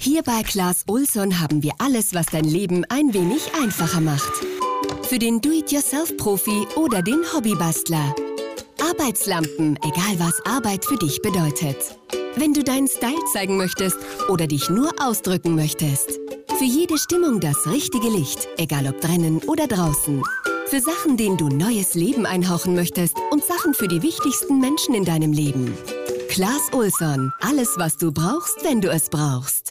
Hier bei Clas Ohlson haben wir alles, was dein Leben ein wenig einfacher macht. Für den Do-it-yourself-Profi oder den Hobbybastler. Arbeitslampen, egal was Arbeit für dich bedeutet. Wenn du deinen Style zeigen möchtest oder dich nur ausdrücken möchtest. Für jede Stimmung das richtige Licht, egal ob drinnen oder draußen. Für Sachen, denen du neues Leben einhauchen möchtest und Sachen für die wichtigsten Menschen in deinem Leben. Clas Ohlson, alles was du brauchst, wenn du es brauchst.